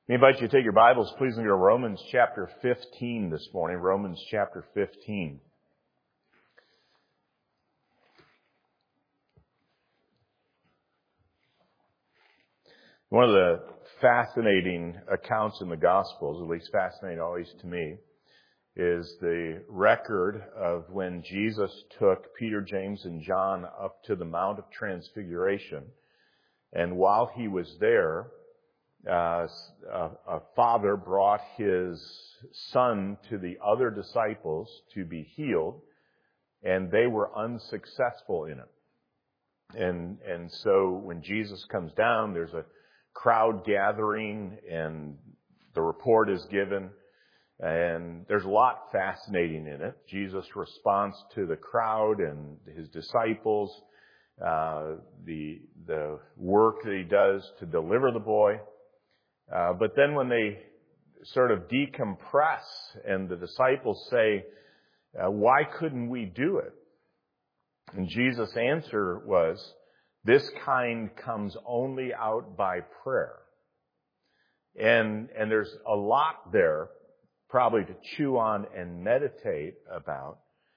I invite you to take your Bibles, please, and go to Romans chapter 15 this morning. Romans chapter 15. One of the fascinating accounts in the Gospels, at least fascinating always to me, is the record of when Jesus took Peter, James, and John up to the Mount of Transfiguration. And while he was there, a father brought his son to the other disciples to be healed, and they were unsuccessful in it. And so when Jesus comes down, there's a crowd gathering, and the report is given, and there's a lot fascinating in it. Jesus' response to the crowd and his disciples, the work that he does to deliver the boy. But then when they sort of decompress and the disciples say, why couldn't we do it? And Jesus' answer was, this kind comes only out by prayer. And there's a lot there probably to chew on and meditate about.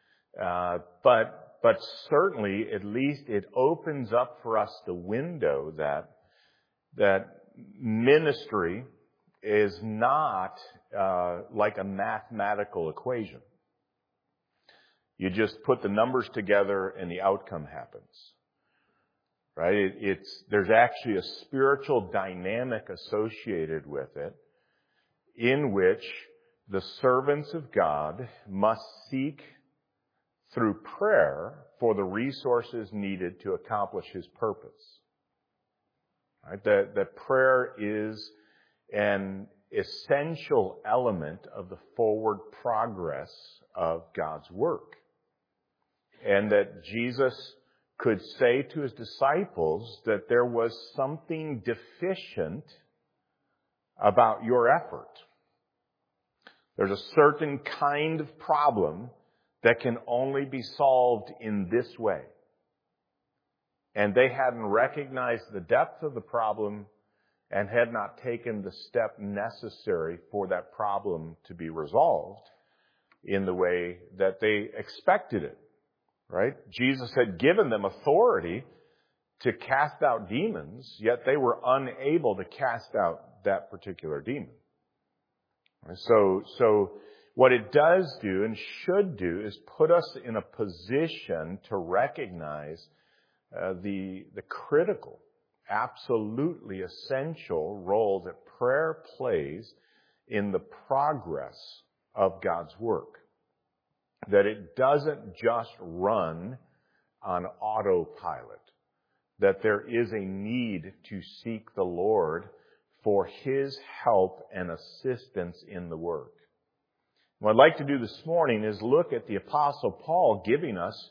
But certainly, at least it opens up for us the window that ministry is not like a mathematical equation. You just put the numbers together and the outcome happens. Right? There's actually a spiritual dynamic associated with it in which the servants of God must seek through prayer for the resources needed to accomplish His purpose. Right? That prayer is an essential element of the forward progress of God's work. And that Jesus could say to His disciples that there was something deficient about your effort. There's a certain kind of problem that can only be solved in this way. And they hadn't recognized the depth of the problem and had not taken the step necessary for that problem to be resolved in the way that they expected it. Right? Jesus had given them authority to cast out demons, yet they were unable to cast out that particular demon. So what it does do and should do is put us in a position to recognize the critical, absolutely essential role that prayer plays in the progress of God's work. That it doesn't just run on autopilot. That there is a need to seek the Lord for His help and assistance in the work. What I'd like to do this morning is look at the Apostle Paul giving us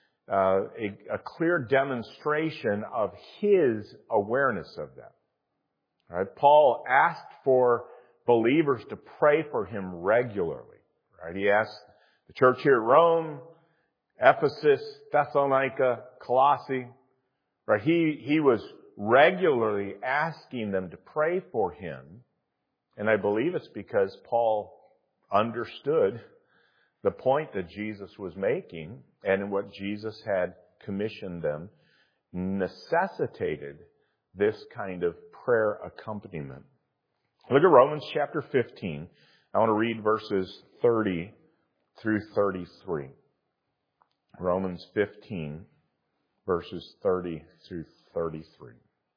a clear demonstration of his awareness of that. All right? Paul asked for believers to pray for him regularly. Right? He asked the church here at Rome, Ephesus, Thessalonica, Colossae. Right? He was regularly asking them to pray for him. And I believe it's because Paul understood the point that Jesus was making and what Jesus had commissioned them necessitated this kind of prayer accompaniment. Look at Romans chapter 15. I want to read verses 30 through 33. Romans 15, verses 30 through 33.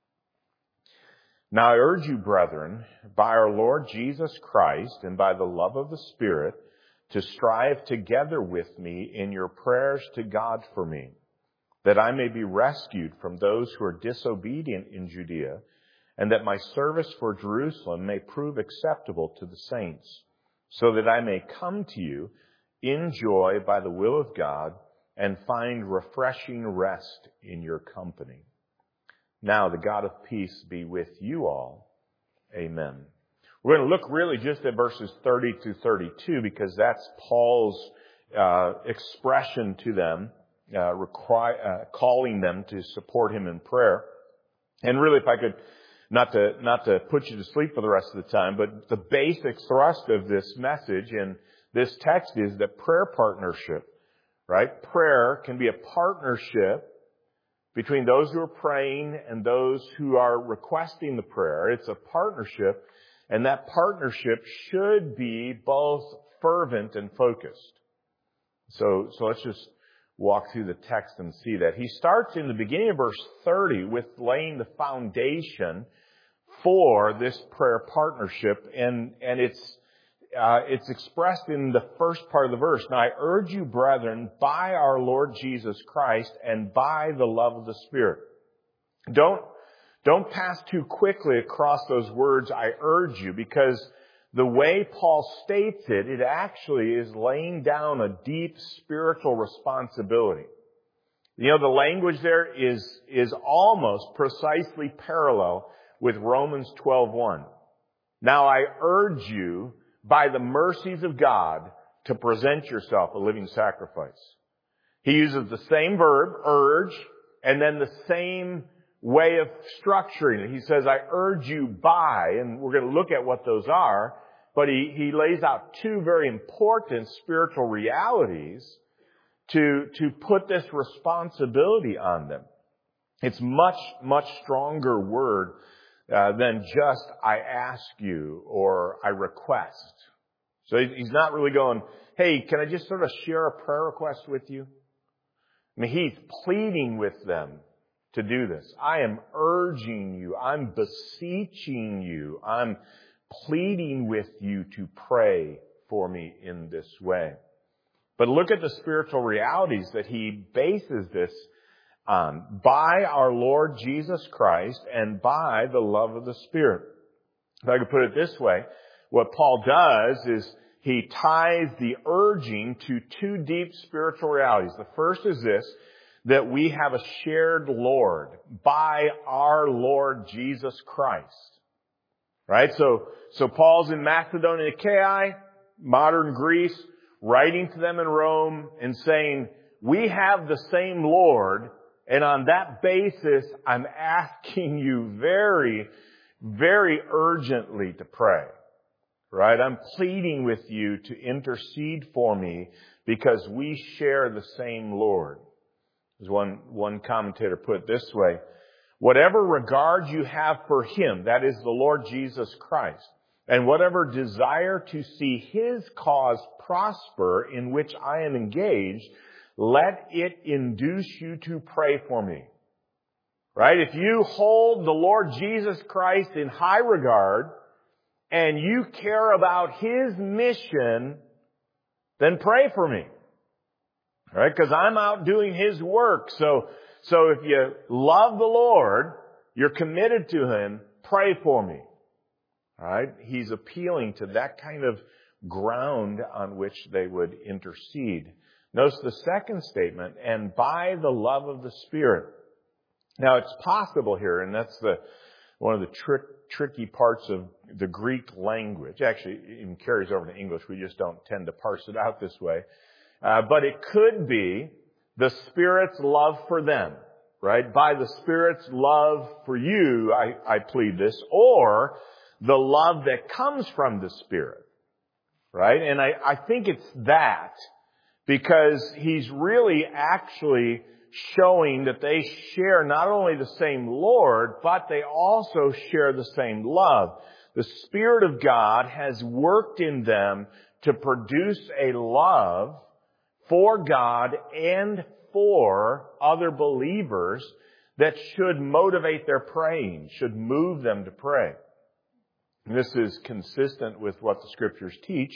Now I urge you, brethren, by our Lord Jesus Christ and by the love of the Spirit, to strive together with me in your prayers to God for me, that I may be rescued from those who are disobedient in Judea, and that my service for Jerusalem may prove acceptable to the saints, so that I may come to you in joy by the will of God and find refreshing rest in your company. Now the God of peace be with you all. Amen. We're going to look really just at verses 30 to 32 because that's Paul's expression to them, calling them to support him in prayer. And really, if I could not to put you to sleep for the rest of the time, but the basic thrust of this message in this text is that prayer partnership, right? Prayer can be a partnership between those who are praying and those who are requesting the prayer. It's a partnership, and that partnership should be both fervent and focused. So let's just walk through the text and see that. He starts in the beginning of verse 30 with laying the foundation for this prayer partnership, and it's expressed in the first part of the verse. Now I urge you, brethren, by our Lord Jesus Christ and by the love of the Spirit. Don't pass too quickly across those words, I urge you, because the way Paul states it, it actually is laying down a deep spiritual responsibility. You know, the language there is almost precisely parallel with Romans 12:1. Now I urge you, by the mercies of God, to present yourself a living sacrifice. He uses the same verb, urge, and then the same way of structuring it. He says, I urge you by, and we're going to look at what those are, but he lays out two very important spiritual realities to put this responsibility on them. It's much stronger word than just I ask you or I request. So he's not really going, hey, can I just sort of share a prayer request with you? I mean, he's pleading with them to do this. I am urging you. I'm beseeching you. I'm pleading with you to pray for me in this way. But look at the spiritual realities that he bases this on. By our Lord Jesus Christ and by the love of the Spirit. If I could put it this way, what Paul does is he ties the urging to two deep spiritual realities. The first is this, that we have a shared Lord by our Lord Jesus Christ. Right? So Paul's in Macedonia and Achaia, modern Greece, writing to them in Rome and saying, we have the same Lord, and on that basis, I'm asking you very, very urgently to pray. Right? I'm pleading with you to intercede for me because we share the same Lord. As one commentator put it this way, whatever regard you have for Him, that is the Lord Jesus Christ, and whatever desire to see His cause prosper in which I am engaged, let it induce you to pray for me. Right? If you hold the Lord Jesus Christ in high regard, and you care about His mission, then pray for me. Right? Because I'm out doing His work. So if you love the Lord, you're committed to Him, pray for me. All right? He's appealing to that kind of ground on which they would intercede. Notice the second statement, and by the love of the Spirit. Now it's possible here, and that's one of the tricky parts of the Greek language. Actually, it even carries over to English. We just don't tend to parse it out this way. But it could be the Spirit's love for them, right? By the Spirit's love for you, I plead this, or the love that comes from the Spirit, right? And I think it's that, because he's really actually showing that they share not only the same Lord, but they also share the same love. The Spirit of God has worked in them to produce a love for God and for other believers that should motivate their praying, should move them to pray. And this is consistent with what the Scriptures teach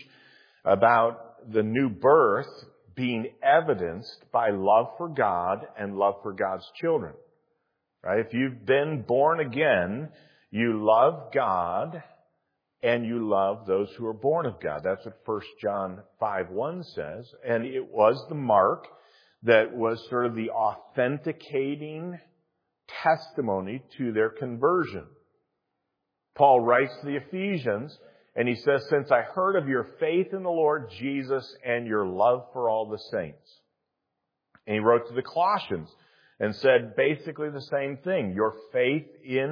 about the new birth being evidenced by love for God and love for God's children. Right? If you've been born again, you love God and you love those who are born of God. That's what 1 John 5:1 says. And it was the mark that was sort of the authenticating testimony to their conversion. Paul writes to the Ephesians, and he says, since I heard of your faith in the Lord Jesus and your love for all the saints. And he wrote to the Colossians and said basically the same thing. Your faith in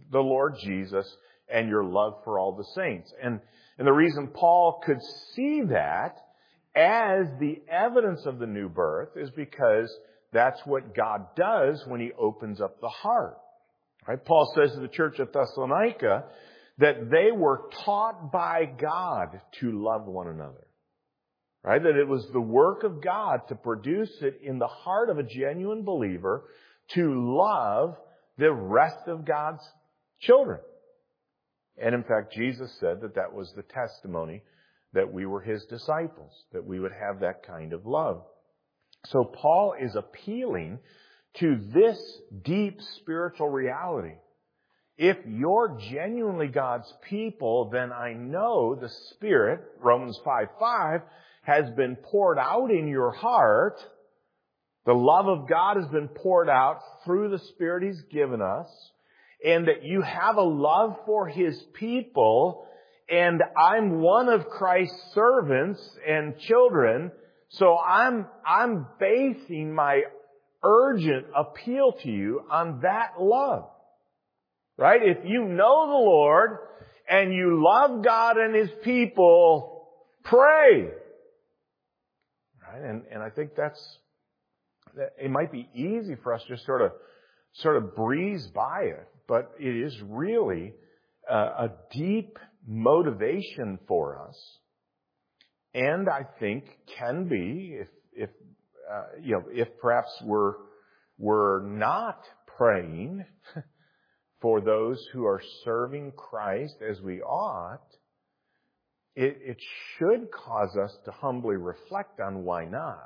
the Lord Jesus and your love for all the saints. And the reason Paul could see that as the evidence of the new birth is because that's what God does when He opens up the heart. Right? Paul says to the church at Thessalonica that they were taught by God to love one another. Right? That it was the work of God to produce it in the heart of a genuine believer to love the rest of God's children. And in fact, Jesus said that that was the testimony that we were His disciples, that we would have that kind of love. So Paul is appealing to this deep spiritual reality. If you're genuinely God's people, then I know the Spirit, Romans 5:5, has been poured out in your heart. The love of God has been poured out through the Spirit He's given us. And that you have a love for His people. And I'm one of Christ's servants and children. So I'm basing my urgent appeal to you on that love. Right? If you know the Lord and you love God and His people, pray. Right? And I think that it might be easy for us to sort of breeze by it, but it is really a deep motivation for us, and I think can be if perhaps we're not praying for those who are serving Christ as we ought, it should cause us to humbly reflect on why not.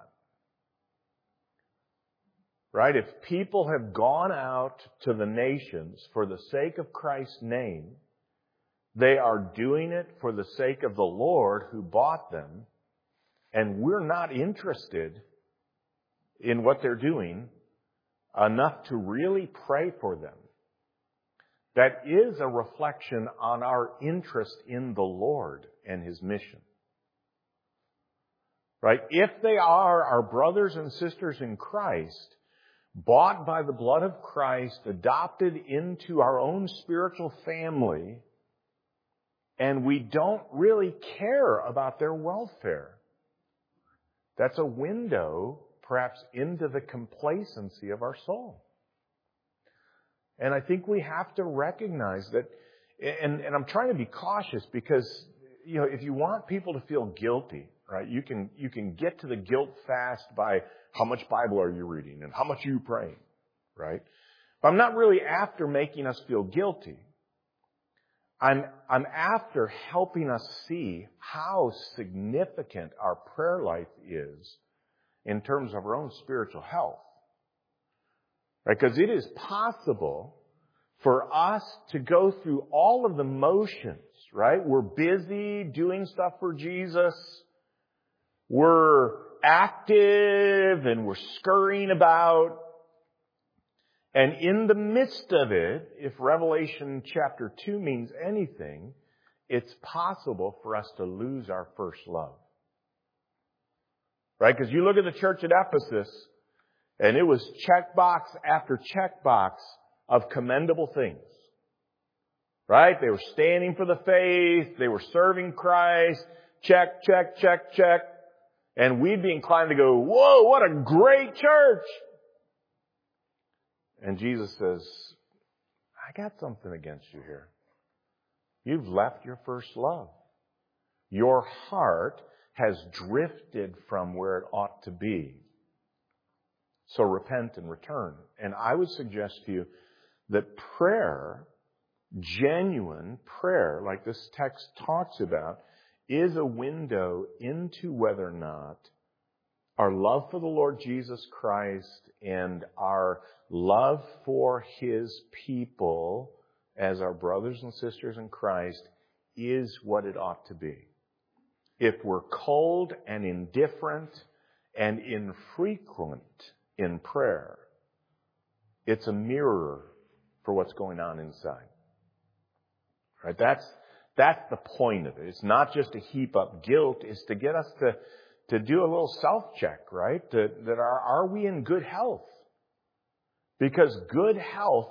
Right? If people have gone out to the nations for the sake of Christ's name, they are doing it for the sake of the Lord who bought them, and we're not interested in what they're doing enough to really pray for them. That is a reflection on our interest in the Lord and His mission. Right? If they are our brothers and sisters in Christ, bought by the blood of Christ, adopted into our own spiritual family, and we don't really care about their welfare, that's a window, perhaps, into the complacency of our soul. And I think we have to recognize that, and I'm trying to be cautious because, if you want people to feel guilty, right, you can get to the guilt fast by how much Bible are you reading and how much are you praying, right? But I'm not really after making us feel guilty. I'm after helping us see how significant our prayer life is in terms of our own spiritual health. Right? Because it is possible for us to go through all of the motions, right? We're busy doing stuff for Jesus. We're active and we're scurrying about. And in the midst of it, if Revelation chapter 2 means anything, it's possible for us to lose our first love. Right? Because you look at the church at Ephesus, and it was checkbox after checkbox of commendable things. Right? They were standing for the faith. They were serving Christ. Check, check, check, check. And we'd be inclined to go, whoa, what a great church. And Jesus says, I got something against you here. You've left your first love. Your heart has drifted from where it ought to be. So repent and return. And I would suggest to you that prayer, genuine prayer, like this text talks about, is a window into whether or not our love for the Lord Jesus Christ and our love for His people as our brothers and sisters in Christ is what it ought to be. If we're cold and indifferent and infrequent in prayer, it's a mirror for what's going on inside. Right? That's the point of it. It's not just to heap up guilt. It's to get us to do a little self-check, right? That are we in good health? Because good health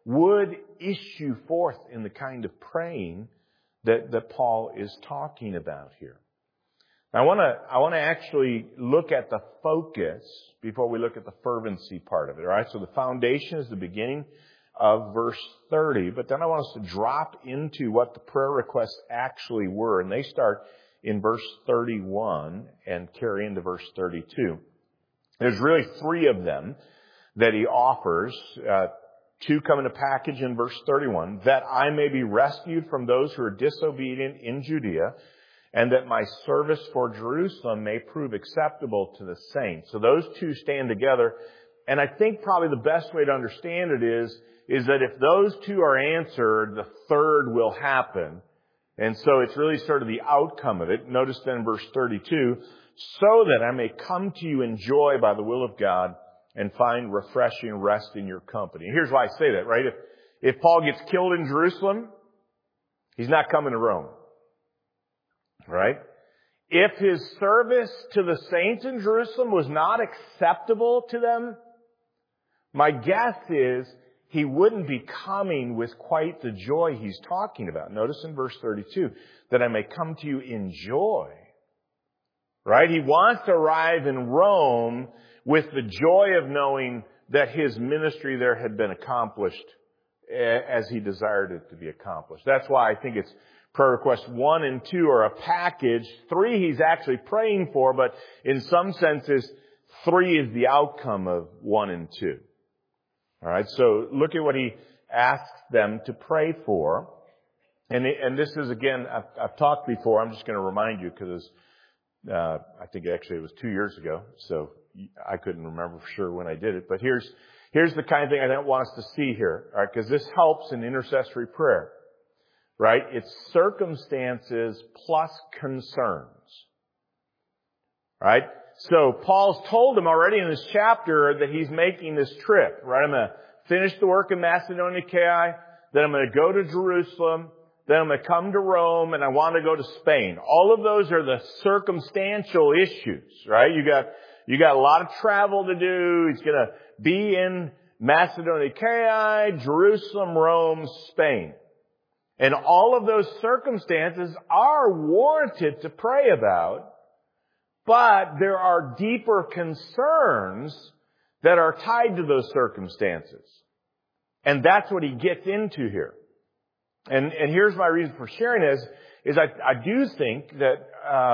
would issue forth in the kind of praying that Paul is talking about here. Now, I want to actually look at the focus before we look at the fervency part of it. All right, so the foundation is the beginning of verse 30, but then I want us to drop into what the prayer requests actually were, and they start in verse 31 and carry into verse 32. There's really three of them that he offers. Two come in a package in verse 31, that I may be rescued from those who are disobedient in Judea, and that my service for Jerusalem may prove acceptable to the saints. So those two stand together. And I think probably the best way to understand it is that if those two are answered, the third will happen. And so it's really sort of the outcome of it. Notice then in verse 32, so that I may come to you in joy by the will of God and find refreshing rest in your company. Here's why I say that, right? If Paul gets killed in Jerusalem, he's not coming to Rome. Right? If his service to the saints in Jerusalem was not acceptable to them, my guess is he wouldn't be coming with quite the joy he's talking about. Notice in verse 32, that I may come to you in joy. Right? He wants to arrive in Rome with the joy of knowing that his ministry there had been accomplished as he desired it to be accomplished. That's why I think it's prayer requests 1 and 2 are a package. 3 he's actually praying for, but in some senses, 3 is the outcome of 1 and 2. All right, so look at what he asks them to pray for. And this is, again, I've talked before. I'm just going to remind you because I think actually it was 2 years ago, so I couldn't remember for sure when I did it. But here's the kind of thing I don't want us to see here, all right, because this helps in intercessory prayer. Right? It's circumstances plus concerns. Right? So Paul's told them already in this chapter that he's making this trip. Right? I'm going to finish the work in Macedonia, Achaia. Then I'm going to go to Jerusalem. Then I'm going to come to Rome, and I want to go to Spain. All of those are the circumstantial issues. Right? You got a lot of travel to do. He's going to be in Macedonia, Achaia, Jerusalem, Rome, Spain. And all of those circumstances are warranted to pray about, but there are deeper concerns that are tied to those circumstances. And that's what he gets into here. And here's my reason for sharing this, is I do think that,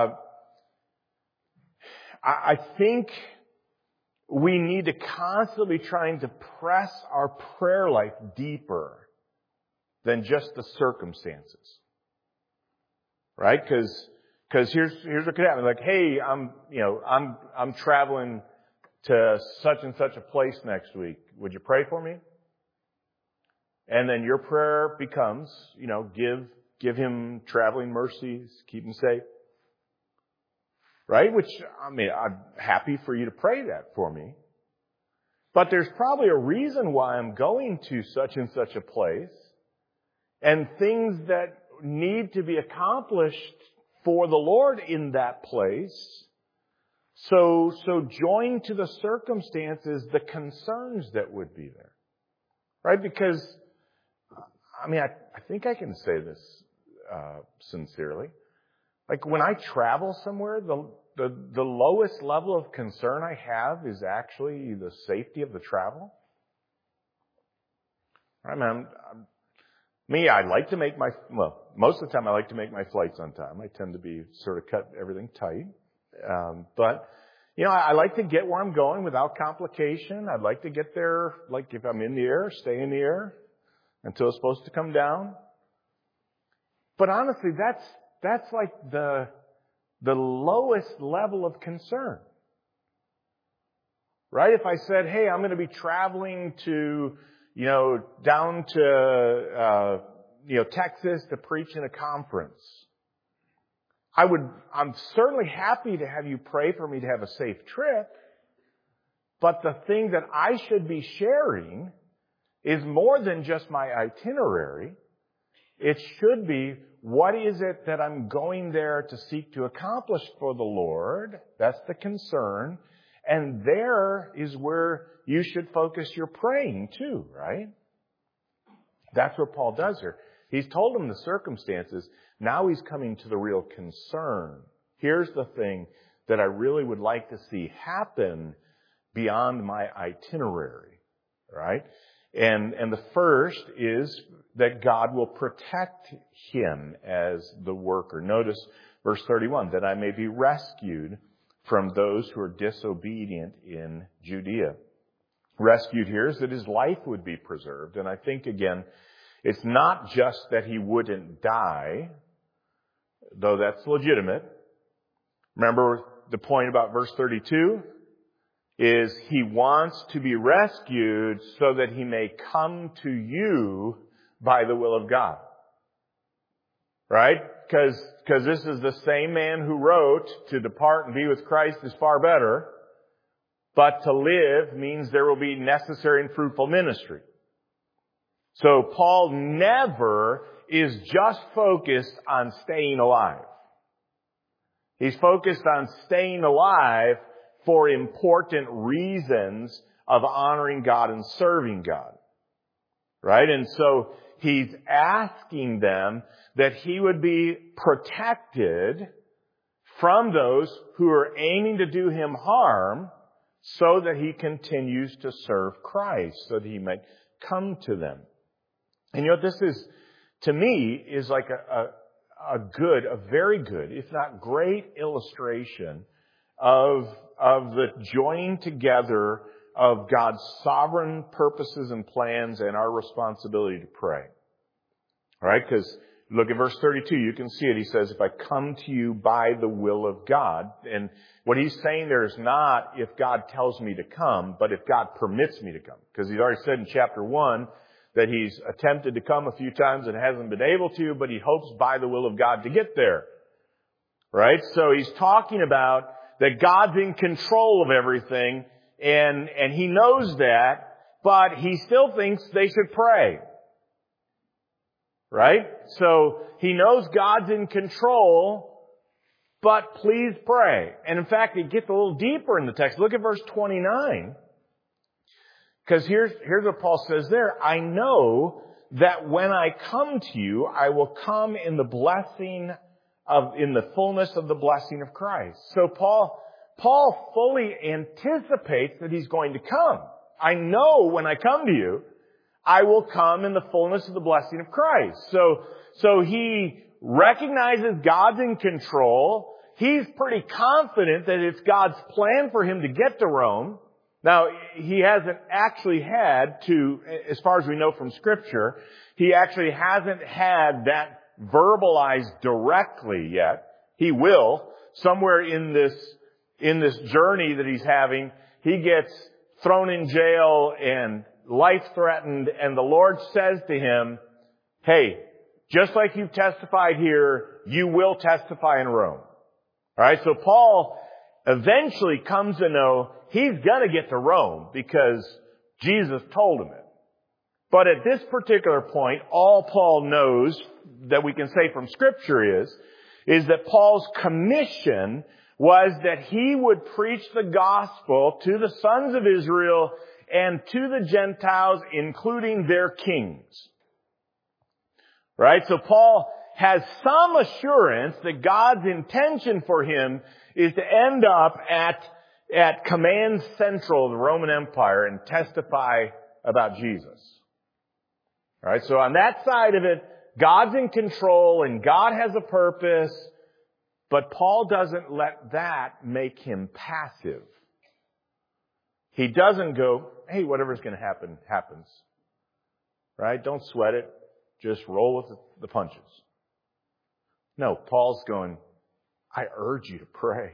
I think we need to constantly trying to press our prayer life deeper than just the circumstances. Right? Because here's what could happen. Like, hey, I'm traveling to such and such a place next week. Would you pray for me? And then your prayer becomes, give him traveling mercies, keep him safe. Right? Which, I'm happy for you to pray that for me. But there's probably a reason why I'm going to such and such a place. And things that need to be accomplished for the Lord in that place. So join to the circumstances the concerns that would be there. Right? Because, I think I can say this sincerely. Like when I travel somewhere, the lowest level of concern I have is actually the safety of the travel. I like to make most of the time I like to make my flights on time. I tend to be sort of cut everything tight. But I like to get where I'm going without complication. I'd like to get there, like if I'm in the air, stay in the air until it's supposed to come down. But honestly, that's like the lowest level of concern. Right? If I said, hey, I'm going to be traveling to down to, Texas to preach in a conference. I'm certainly happy to have you pray for me to have a safe trip. But the thing that I should be sharing is more than just my itinerary. It should be, what is it that I'm going there to seek to accomplish for the Lord? That's the concern. And there is where you should focus your praying too, right? That's what Paul does here. He's told them the circumstances. Now he's coming to the real concern. Here's the thing that I really would like to see happen beyond my itinerary, right? And the first is that God will protect him as the worker. Notice verse 31, that I may be rescued from those who are disobedient in Judea. Rescued here is that his life would be preserved. And I think, again, it's not just that he wouldn't die, though that's legitimate. Remember the point about verse 32? Is he wants to be rescued so that he may come to you by the will of God. Right? Because this is the same man who wrote, to depart and be with Christ is far better, but to live means there will be necessary and fruitful ministry. So Paul never is just focused on staying alive. He's focused on staying alive for important reasons of honoring God and serving God. Right? And so he's asking them that he would be protected from those who are aiming to do him harm so that he continues to serve Christ, so that he might come to them. And you know, this is, to me, is like a very good, if not great illustration of the joining together of God's sovereign purposes and plans and our responsibility to pray. All right? Because look at verse 32. You can see it. He says, if I come to you by the will of God. And what he's saying there is not if God tells me to come, but if God permits me to come. Because he's already said in chapter 1 that he's attempted to come a few times and hasn't been able to, but he hopes by the will of God to get there. Right? So he's talking about that God's in control of everything, and he knows that, but he still thinks they should pray. Right? So he knows God's in control, but please pray. And in fact, it gets a little deeper in the text. Look at verse 29. Because here's what Paul says there. I know that when I come to you, I will come in the fullness of the blessing of Christ. So Paul fully anticipates that he's going to come. I know when I come to you, I will come in the fullness of the blessing of Christ. So he recognizes God's in control. He's pretty confident that it's God's plan for him to get to Rome. Now, he hasn't actually had to, as far as we know from Scripture, he actually hasn't had that verbalized directly yet. He will. Somewhere in this journey that he's having, he gets thrown in jail and life threatened, and the Lord says to him, hey, just like you've testified here, you will testify in Rome. Alright, so Paul eventually comes to know he's gonna get to Rome because Jesus told him it. But at this particular point, all Paul knows that we can say from Scripture is that Paul's commission was that he would preach the gospel to the sons of Israel and to the Gentiles, including their kings. Right? So Paul has some assurance that God's intention for him is to end up at command central of the Roman Empire and testify about Jesus. All right? So on that side of it, God's in control and God has a purpose, but Paul doesn't let that make him passive. He doesn't go, hey, whatever's going to happen, happens. Right? Don't sweat it. Just roll with the punches. No, Paul's going, I urge you to pray.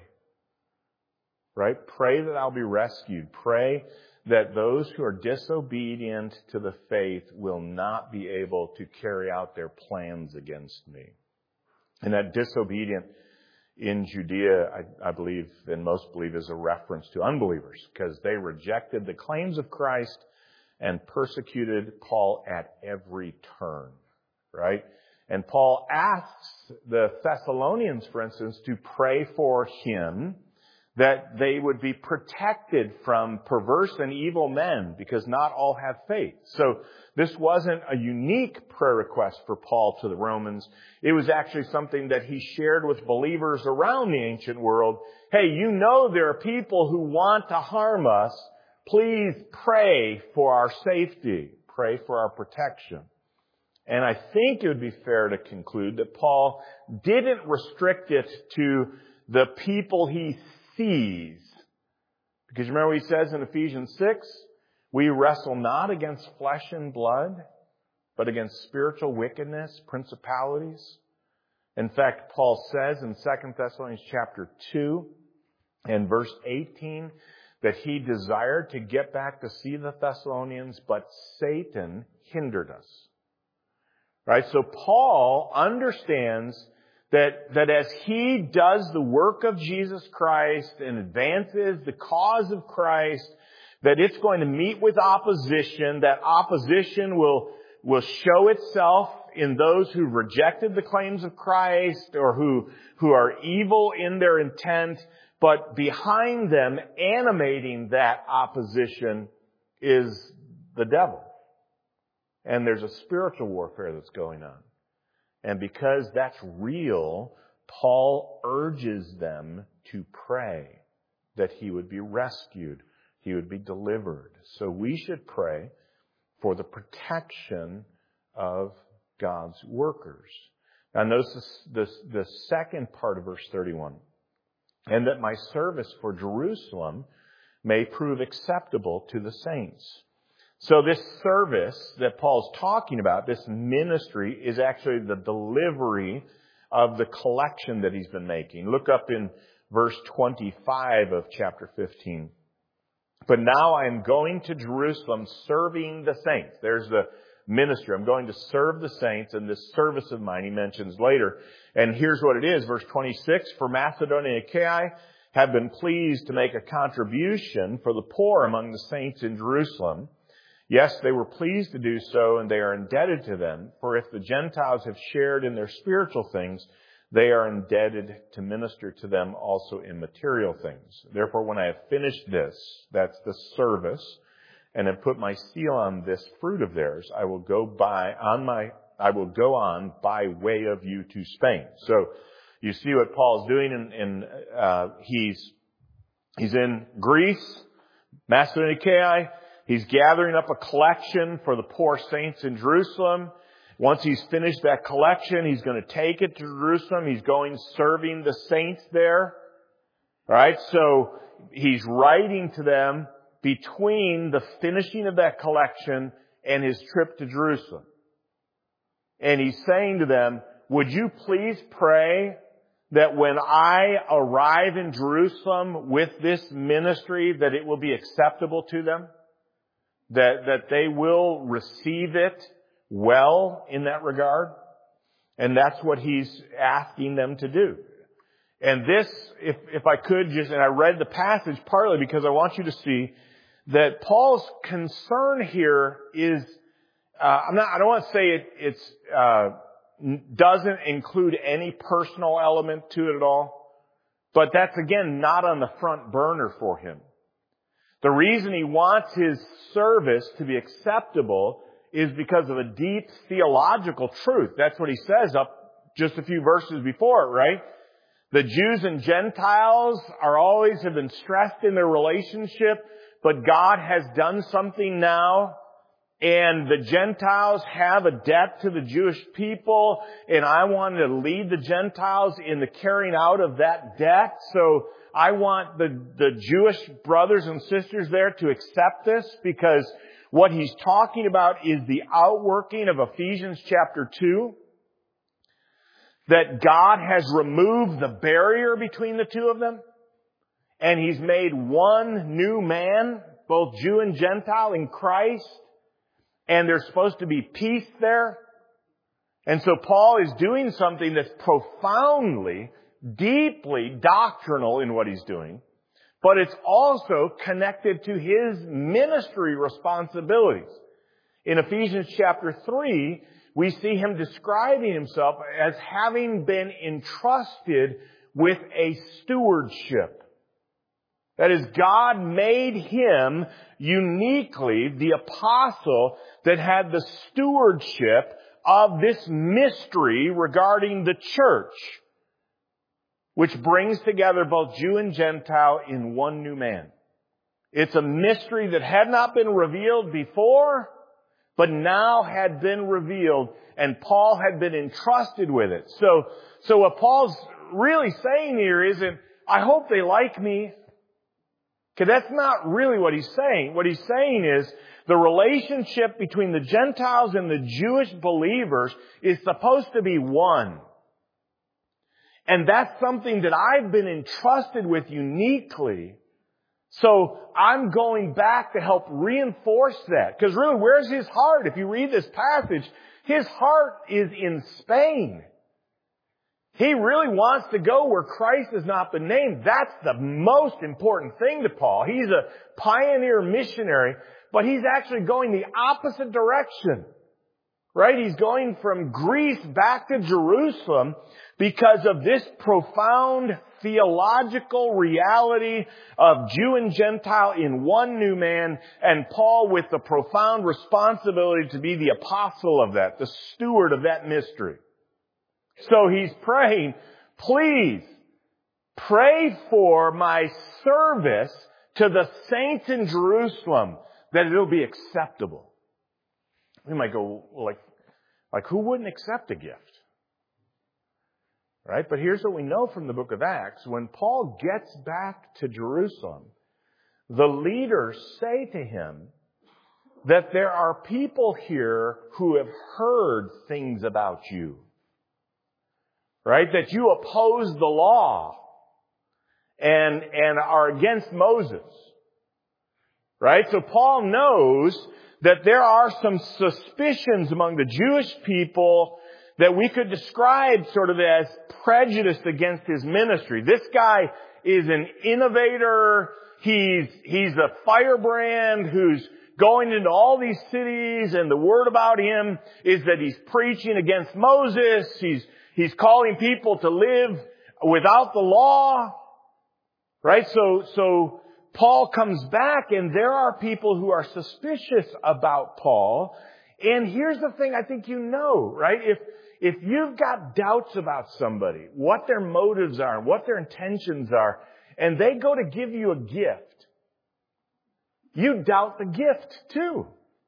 Right? Pray that I'll be rescued. Pray that those who are disobedient to the faith will not be able to carry out their plans against me. And that disobedient in Judea, I believe, and most believe, is a reference to unbelievers, because they rejected the claims of Christ and persecuted Paul at every turn. Right? And Paul asks the Thessalonians, for instance, to pray for him that they would be protected from perverse and evil men, because not all have faith. So this wasn't a unique prayer request for Paul to the Romans. It was actually something that he shared with believers around the ancient world. Hey, you know there are people who want to harm us. Please pray for our safety. Pray for our protection. And I think it would be fair to conclude that Paul didn't restrict it to the people he sees. Because remember what he says in Ephesians 6? We wrestle not against flesh and blood, but against spiritual wickedness, principalities. In fact, Paul says in 2 Thessalonians chapter 2 and verse 18 that he desired to get back to see the Thessalonians, but Satan hindered us. Right? So Paul understands that as he does the work of Jesus Christ and advances the cause of Christ, that it's going to meet with opposition. That opposition will show itself in those who rejected the claims of Christ or who are evil in their intent. But behind them, animating that opposition, is the devil. And there's a spiritual warfare that's going on. And because that's real, Paul urges them to pray that he would be rescued, he would be delivered. So we should pray for the protection of God's workers. Now notice the second part of verse 31. And that my service for Jerusalem may prove acceptable to the saints. So this service that Paul's talking about, this ministry, is actually the delivery of the collection that he's been making. Look up in verse 25 of chapter 15. But now I am going to Jerusalem serving the saints. There's the ministry. I'm going to serve the saints, and this service of mine he mentions later. And here's what it is. Verse 26, for Macedonia and Achaia have been pleased to make a contribution for the poor among the saints in Jerusalem. Yes, they were pleased to do so, and they are indebted to them. For if the Gentiles have shared in their spiritual things, they are indebted to minister to them also in material things. Therefore, when I have finished this, that's the service, and have put my seal on this fruit of theirs, I will go on by way of you to Spain. So you see what Paul's doing, he's in Greece, Macedonia, Achaia. He's gathering up a collection for the poor saints in Jerusalem. Once he's finished that collection, he's going to take it to Jerusalem. He's going serving the saints there. All right, so he's writing to them between the finishing of that collection and his trip to Jerusalem. And he's saying to them, would you please pray that when I arrive in Jerusalem with this ministry, that it will be acceptable to them? That they will receive it well in that regard? And that's what he's asking them to do. And this, if I could just, and I read the passage partly because I want you to see that Paul's concern here is, I don't want to say it's doesn't include any personal element to it at all, but that's again not on the front burner for him. The reason he wants his service to be acceptable is because of a deep theological truth. That's what he says up just a few verses before, right? The Jews and Gentiles have been stressed in their relationship, but God has done something now, and the Gentiles have a debt to the Jewish people, and I wanted to lead the Gentiles in the carrying out of that debt. So I want the Jewish brothers and sisters there to accept this, because what he's talking about is the outworking of Ephesians chapter 2. That God has removed the barrier between the two of them. And he's made one new man, both Jew and Gentile, in Christ. And there's supposed to be peace there. And so Paul is doing something that's profoundly, deeply doctrinal in what he's doing. But it's also connected to his ministry responsibilities. In Ephesians chapter 3, we see him describing himself as having been entrusted with a stewardship. That is, God made him uniquely the apostle that had the stewardship of this mystery regarding the church, which brings together both Jew and Gentile in one new man. It's a mystery that had not been revealed before, but now had been revealed, and Paul had been entrusted with it. So what Paul's really saying here isn't, I hope they like me. Because that's not really what he's saying. What he's saying is the relationship between the Gentiles and the Jewish believers is supposed to be one. And that's something that I've been entrusted with uniquely. So I'm going back to help reinforce that. Because really, where's his heart? If you read this passage, his heart is in Spain. He really wants to go where Christ has not been named. That's the most important thing to Paul. He's a pioneer missionary, but he's actually going the opposite direction. Right? He's going from Greece back to Jerusalem because of this profound theological reality of Jew and Gentile in one new man, and Paul with the profound responsibility to be the apostle of that, the steward of that mystery. So he's praying, please pray for my service to the saints in Jerusalem, that it'll be acceptable. We might go, like who wouldn't accept a gift? Right? But here's what we know from the book of Acts. When Paul gets back to Jerusalem, the leaders say to him that there are people here who have heard things about you. Right? That you oppose the law and are against Moses. Right? So Paul knows that there are some suspicions among the Jewish people that we could describe sort of as prejudiced against his ministry. This guy is an innovator. He's a firebrand who's going into all these cities, and the word about him is that he's preaching against Moses. He's calling people to live without the law. Right? So Paul comes back, and there are people who are suspicious about Paul. And here's the thing I think you know, right? If you've got doubts about somebody, what their motives are, what their intentions are, and they go to give you a gift, you doubt the gift too.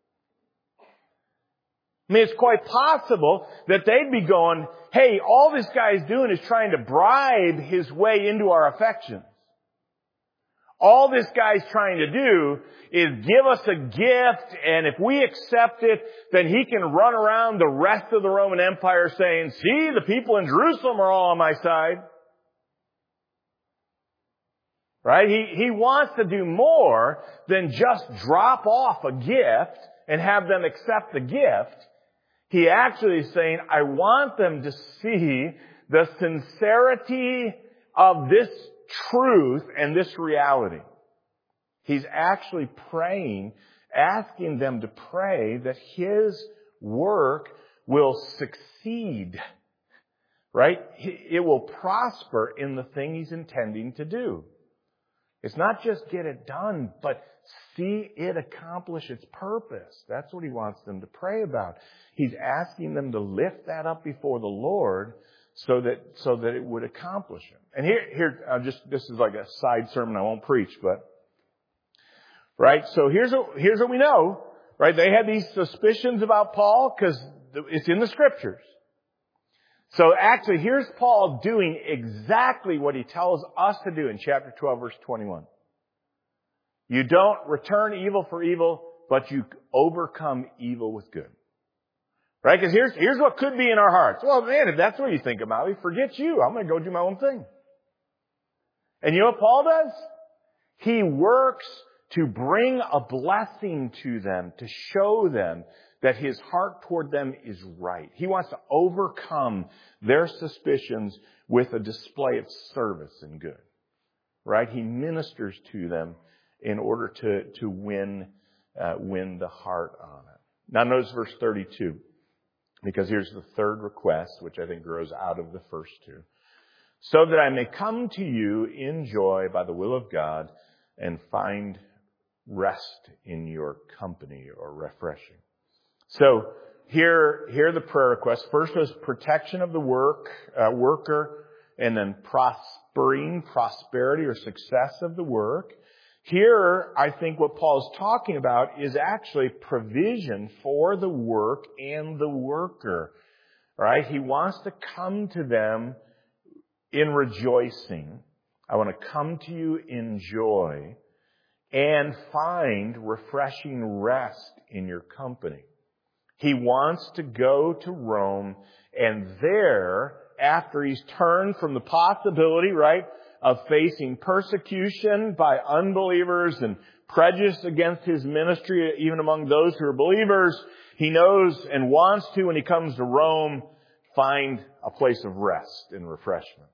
I mean, it's quite possible that they'd be going, hey, all this guy's doing is trying to bribe his way into our affections. All this guy's trying to do is give us a gift, and if we accept it, then he can run around the rest of the Roman Empire saying, see, the people in Jerusalem are all on my side. Right? He wants to do more than just drop off a gift and have them accept the gift. He actually is saying, I want them to see the sincerity of this truth and this reality. He's actually praying, asking them to pray that his work will succeed. Right? It will prosper in the thing he's intending to do. It's not just get it done, but see it accomplish its purpose. That's what he wants them to pray about. He's asking them to lift that up before the Lord so that it would accomplish it. And here, this is like a side sermon I won't preach, but, right? So here's what we know, right? They had these suspicions about Paul because it's in the scriptures. So actually, here's Paul doing exactly what he tells us to do in chapter 12, verse 21. You don't return evil for evil, but you overcome evil with good. Right? Because here's what could be in our hearts. Well, man, if that's what you think about me, forget you. I'm going to go do my own thing. And you know what Paul does? He works to bring a blessing to them, to show them that his heart toward them is right. He wants to overcome their suspicions with a display of service and good. Right? He ministers to them in order to win the heart on it. Now notice verse 32, because here's the third request, which I think grows out of the first two. So that I may come to you in joy by the will of God, and find rest in your company or refreshing. So here are the prayer requests. First was protection of the worker, and then prosperity or success of the work. Here, I think what Paul's talking about is actually provision for the work and the worker. Right? He wants to come to them in rejoicing. I want to come to you in joy and find refreshing rest in your company. He wants to go to Rome, and there, after he's turned from the possibility, right, of facing persecution by unbelievers and prejudice against his ministry, even among those who are believers, he knows and wants to, when he comes to Rome, find a place of rest and refreshment.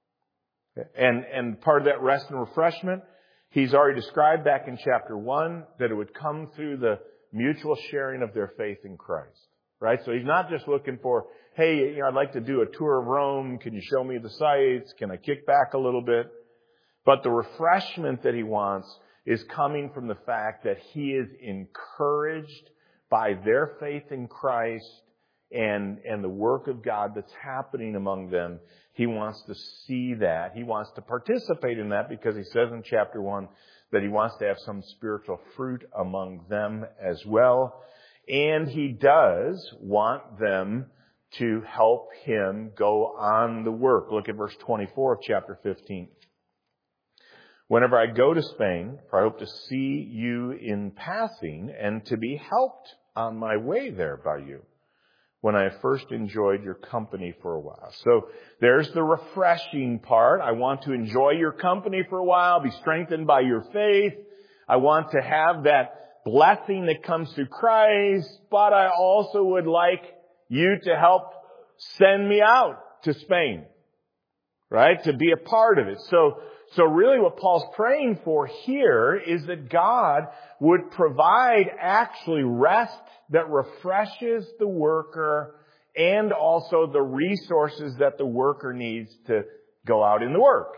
And part of that rest and refreshment, he's already described back in chapter 1, that it would come through the mutual sharing of their faith in Christ. Right? So he's not just looking for, hey, I'd like to do a tour of Rome. Can you show me the sights? Can I kick back a little bit? But the refreshment that he wants is coming from the fact that he is encouraged by their faith in Christ and the work of God that's happening among them. He wants to see that. He wants to participate in that, because he says in chapter 1 that he wants to have some spiritual fruit among them as well. And he does want them to help him go on the work. Look at verse 24 of chapter 15. Whenever I go to Spain, for I hope to see you in passing and to be helped on my way there by you, when I first enjoyed your company for a while. So there's the refreshing part. I want to enjoy your company for a while, be strengthened by your faith. I want to have that blessing that comes through Christ, but I also would like you to help send me out to Spain, right? To be a part of it. So really what Paul's praying for here is that God would provide actually rest that refreshes the worker and also the resources that the worker needs to go out in the work.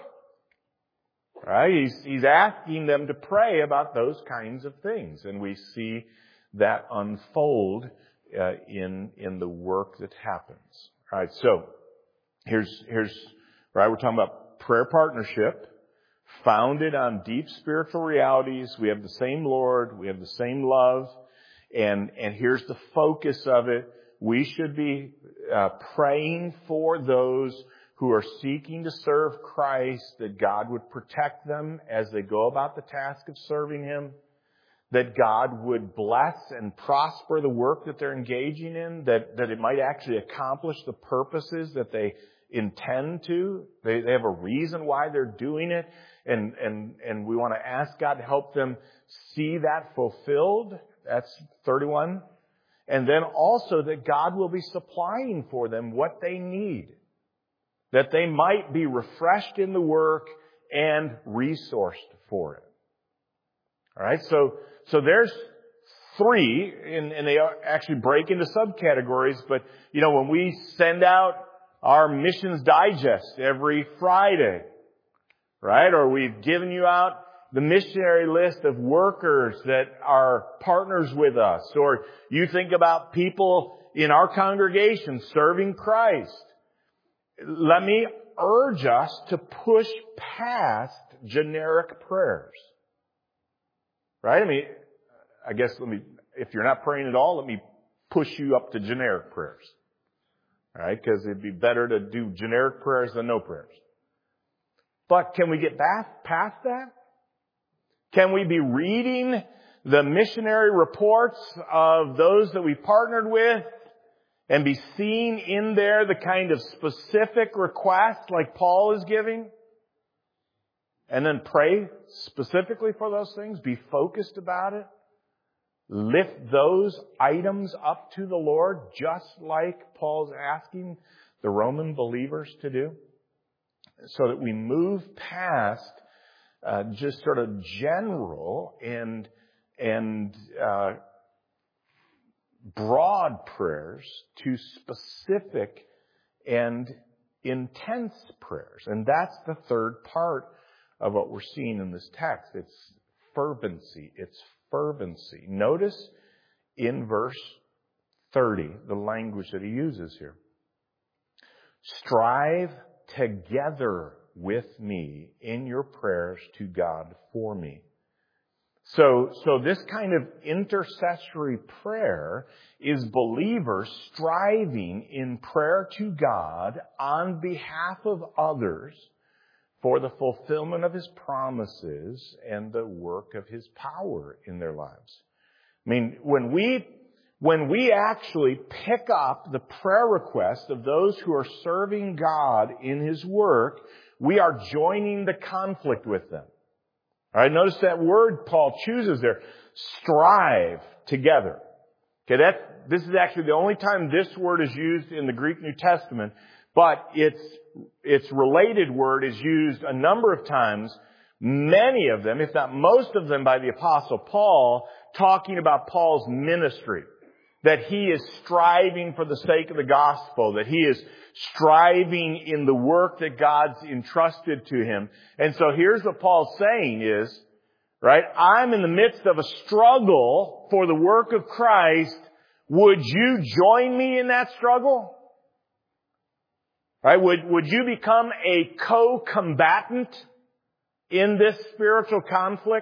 Right? He's asking them to pray about those kinds of things. And we see that unfold in the work that happens. All right, so here's right, we're talking about prayer partnership founded on deep spiritual realities. We have the same Lord, we have the same love, and here's the focus of it. We should be praying for those who are seeking to serve Christ, that God would protect them as they go about the task of serving Him, that God would bless and prosper the work that they're engaging in, that it might actually accomplish the purposes that they intend to. They have a reason why they're doing it, and we want to ask God to help them see that fulfilled. That's 31. And then also that God will be supplying for them what they need, that they might be refreshed in the work and resourced for it. All right, so there's three, and they actually break into subcategories. But when we send out our missions digest every Friday, right, or we've given you out the missionary list of workers that are partners with us, or you think about people in our congregation serving Christ. Let me urge us to push past generic prayers. Right? I guess if you're not praying at all, let me push you up to generic prayers. All right? Because it'd be better to do generic prayers than no prayers. But can we get past that? Can we be reading the missionary reports of those that we partnered with and be seeing in there the kind of specific requests like Paul is giving? And then pray specifically for those things. Be focused about it. Lift those items up to the Lord, just like Paul's asking the Roman believers to do, so that we move past just sort of general and broad prayers to specific and intense prayers. And that's the third part of what we're seeing in this text. It's fervency. It's fervency. Notice in verse 30, the language that he uses here. Strive together with me in your prayers to God for me. So this kind of intercessory prayer is believers striving in prayer to God on behalf of others for the fulfillment of His promises and the work of His power in their lives. I mean, when we actually pick up the prayer request of those who are serving God in His work, we are joining the conflict with them. All right, notice that word Paul chooses there. Strive together. Okay, this is actually the only time this word is used in the Greek New Testament, but its related word is used a number of times, many of them, if not most of them, by the Apostle Paul, talking about Paul's ministry. That he is striving for the sake of the gospel, that he is striving in the work that God's entrusted to him. And so here's what Paul's saying is, right, I'm in the midst of a struggle for the work of Christ. Would you join me in that struggle? Right? Would you become a co-combatant in this spiritual conflict?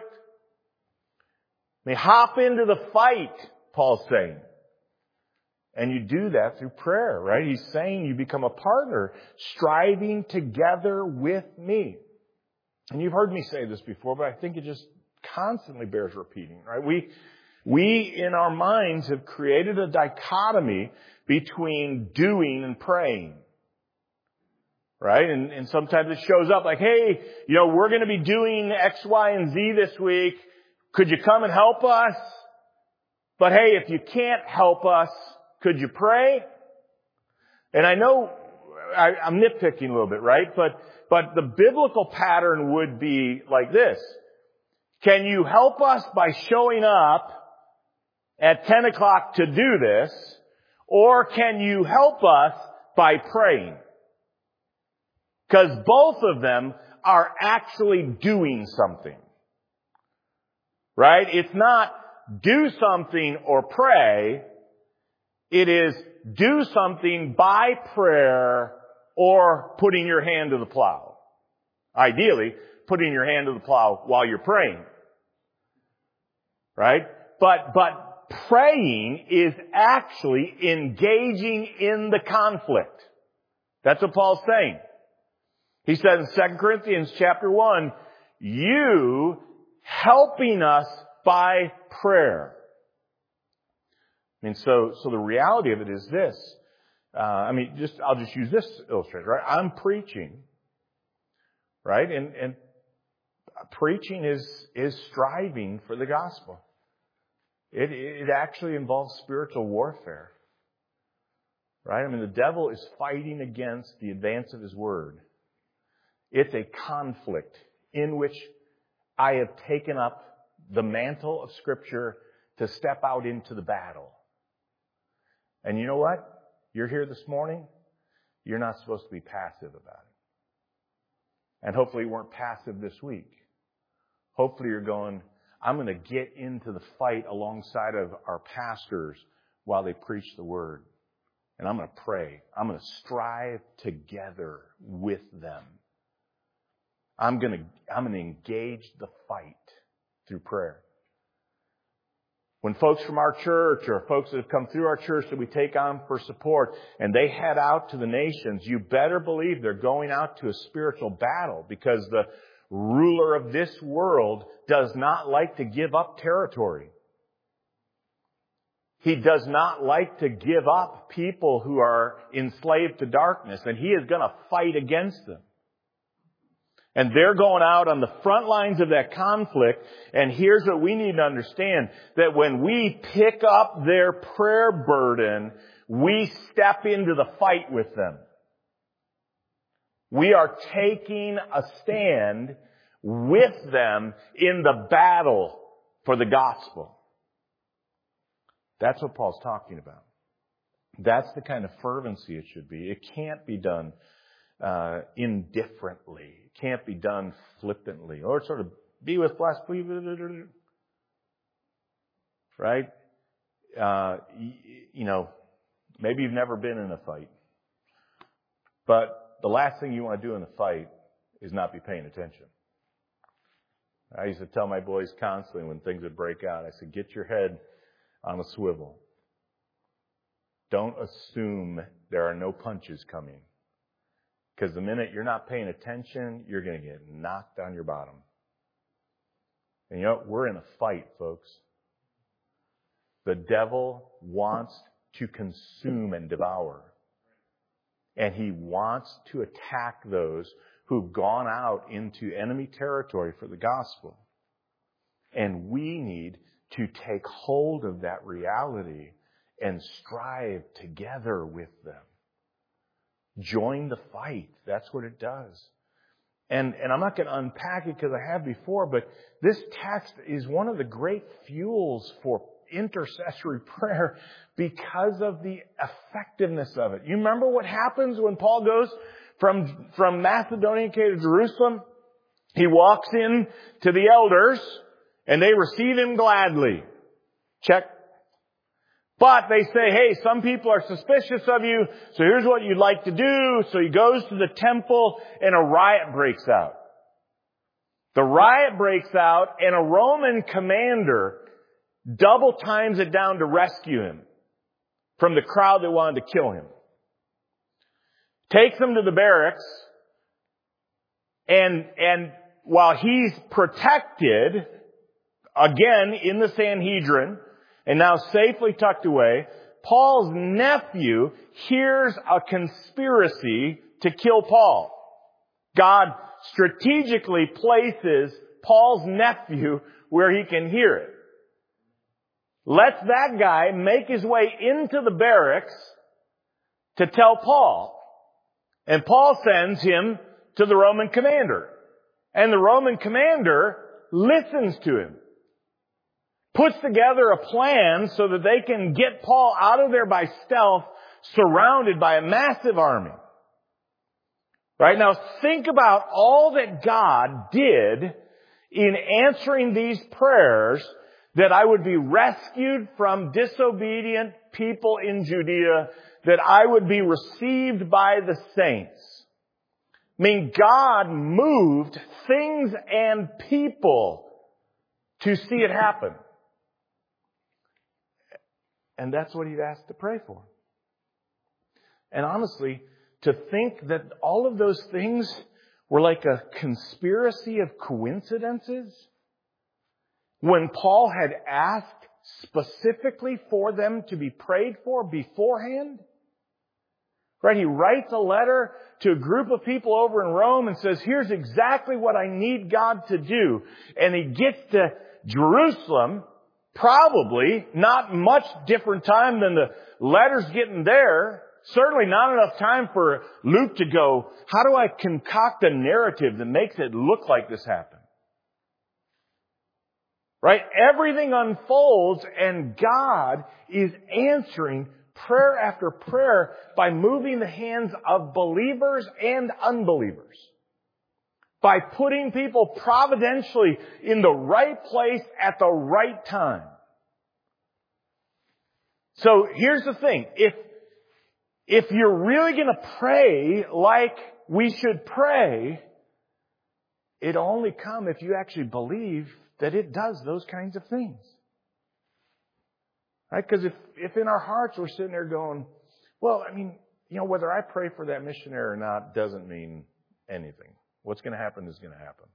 I mean, hop into the fight, Paul's saying. And you do that through prayer, right? He's saying you become a partner, striving together with me. And you've heard me say this before, but I think it just constantly bears repeating, right? We in our minds have created a dichotomy between doing and praying. Right? And sometimes it shows up like, hey, we're going to be doing X, Y, and Z this week. Could you come and help us? But hey, if you can't help us, could you pray? And I know I'm nitpicking a little bit, right? But the biblical pattern would be like this. Can you help us by showing up at 10 o'clock to do this? Or can you help us by praying? Because both of them are actually doing something. Right? It's not do something or pray. It is do something by prayer or putting your hand to the plow. Ideally, putting your hand to the plow while you're praying. Right? But praying is actually engaging in the conflict. That's what Paul's saying. He said in 2 Corinthians chapter 1, you helping us by prayer. I mean, so the reality of it is this. I'll just use this illustration, right? I'm preaching, right? And preaching is striving for the gospel. It actually involves spiritual warfare, right? I mean, the devil is fighting against the advance of his word. It's a conflict in which I have taken up the mantle of Scripture to step out into the battle. And you know what? You're here this morning. You're not supposed to be passive about it. And hopefully you weren't passive this week. Hopefully you're going, I'm going to get into the fight alongside of our pastors while they preach the Word. And I'm going to pray. I'm going to strive together with them. I'm going to engage the fight through prayer. When folks from our church or folks that have come through our church that we take on for support and they head out to the nations, you better believe they're going out to a spiritual battle because the ruler of this world does not like to give up territory. He does not like to give up people who are enslaved to darkness, and he is going to fight against them. And they're going out on the front lines of that conflict. And here's what we need to understand. That when we pick up their prayer burden, we step into the fight with them. We are taking a stand with them in the battle for the gospel. That's what Paul's talking about. That's the kind of fervency it should be. It can't be done indifferently. It can't be done flippantly. Or sort of be with blessed, right? Maybe you've never been in a fight. But the last thing you want to do in a fight is not be paying attention. I used to tell my boys constantly when things would break out, I said, get your head on a swivel. Don't assume there are no punches coming. Because the minute you're not paying attention, you're going to get knocked on your bottom. And we're in a fight, folks. The devil wants to consume and devour. And he wants to attack those who've gone out into enemy territory for the gospel. And we need to take hold of that reality and strive together with them. Join the fight. That's what it does. And I'm not going to unpack it because I have before, but this text is one of the great fuels for intercessory prayer because of the effectiveness of it. You remember what happens when Paul goes from Macedonia to Jerusalem? He walks in to the elders and they receive him gladly. Check. But they say, hey, some people are suspicious of you, so here's what you'd like to do. So he goes to the temple and a riot breaks out. The riot breaks out and a Roman commander double times it down to rescue him from the crowd that wanted to kill him. Takes him to the barracks, and while he's protected, again in the Sanhedrin, and now safely tucked away, Paul's nephew hears a conspiracy to kill Paul. God strategically places Paul's nephew where he can hear it. Lets that guy make his way into the barracks to tell Paul. And Paul sends him to the Roman commander. And the Roman commander listens to him. Puts together a plan so that they can get Paul out of there by stealth, surrounded by a massive army. Right? Now think about all that God did in answering these prayers, that I would be rescued from disobedient people in Judea, that I would be received by the saints. I mean, God moved things and people to see it happen. And that's what he'd asked to pray for. And honestly, to think that all of those things were like a conspiracy of coincidences, when Paul had asked specifically for them to be prayed for beforehand. Right? He writes a letter to a group of people over in Rome and says, here's exactly what I need God to do. And he gets to Jerusalem, probably not much different time than the letters getting there. Certainly not enough time for Luke to go, how do I concoct a narrative that makes it look like this happened? Right? Everything unfolds and God is answering prayer after prayer by moving the hands of believers and unbelievers. By putting people providentially in the right place at the right time. So here's the thing. If you're really going to pray like we should pray, it'll only come if you actually believe that it does those kinds of things. Right? Because if in our hearts we're sitting there going, well, I mean, whether I pray for that missionary or not doesn't mean anything. What's going to happen is going to happen.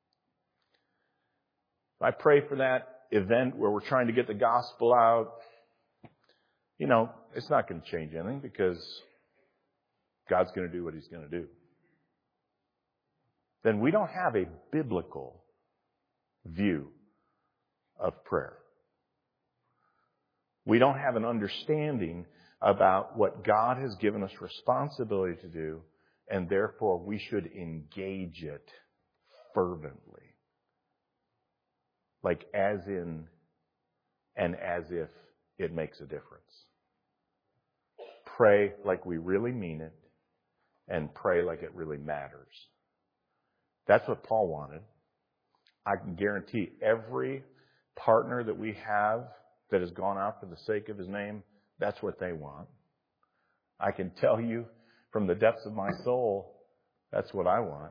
If I pray for that event where we're trying to get the gospel out, it's not going to change anything because God's going to do what He's going to do. Then we don't have a biblical view of prayer. We don't have an understanding about what God has given us responsibility to do, and therefore we should engage it fervently. Like as in and as if it makes a difference. Pray like we really mean it, and pray like it really matters. That's what Paul wanted. I can guarantee every partner that we have that has gone out for the sake of his name, that's what they want. I can tell you from the depths of my soul, that's what I want.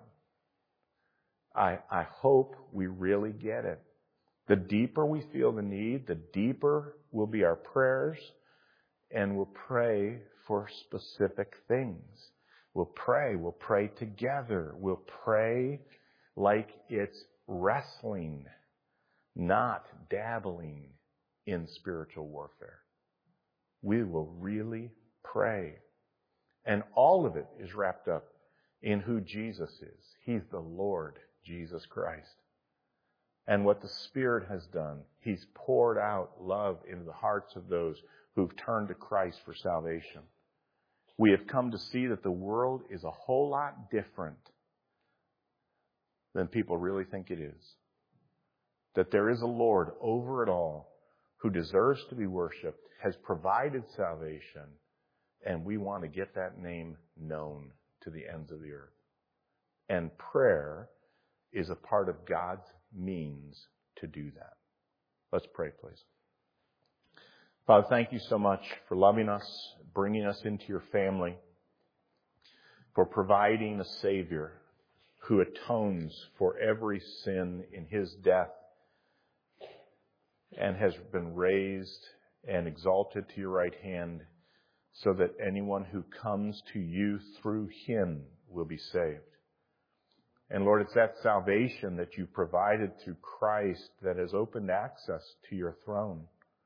I hope we really get it. The deeper we feel the need, the deeper will be our prayers, and we'll pray for specific things. We'll pray together. We'll pray like it's wrestling, not dabbling in spiritual warfare. We will really pray. And all of it is wrapped up in who Jesus is. He's the Lord Jesus Christ. And what the Spirit has done, He's poured out love into the hearts of those who've turned to Christ for salvation. We have come to see that the world is a whole lot different than people really think it is. That there is a Lord over it all who deserves to be worshiped, has provided salvation, and we want to get that name known to the ends of the earth. And prayer is a part of God's means to do that. Let's pray, please. Father, thank you so much for loving us, bringing us into your family, for providing a Savior who atones for every sin in His death and has been raised and exalted to your right hand so that anyone who comes to you through Him will be saved. And Lord, it's that salvation that you provided through Christ that has opened access to your throne.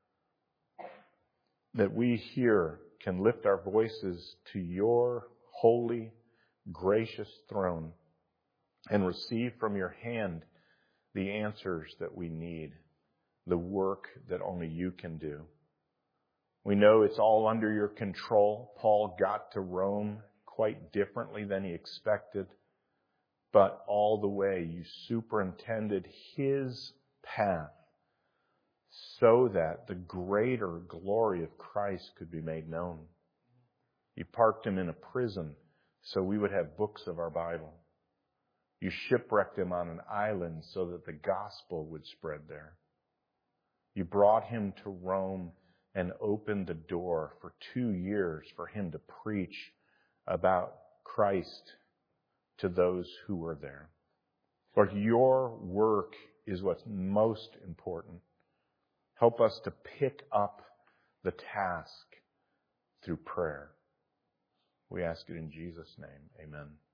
That we here can lift our voices to your holy, gracious throne and receive from your hand the answers that we need, the work that only you can do. We know it's all under your control. Paul got to Rome quite differently than he expected, but all the way you superintended his path so that the greater glory of Christ could be made known. You parked him in a prison so we would have books of our Bible. You shipwrecked him on an island so that the gospel would spread there. You brought him to Rome and opened the door for 2 years for him to preach about Christ to those who were there. Lord, your work is what's most important. Help us to pick up the task through prayer. We ask it in Jesus' name. Amen.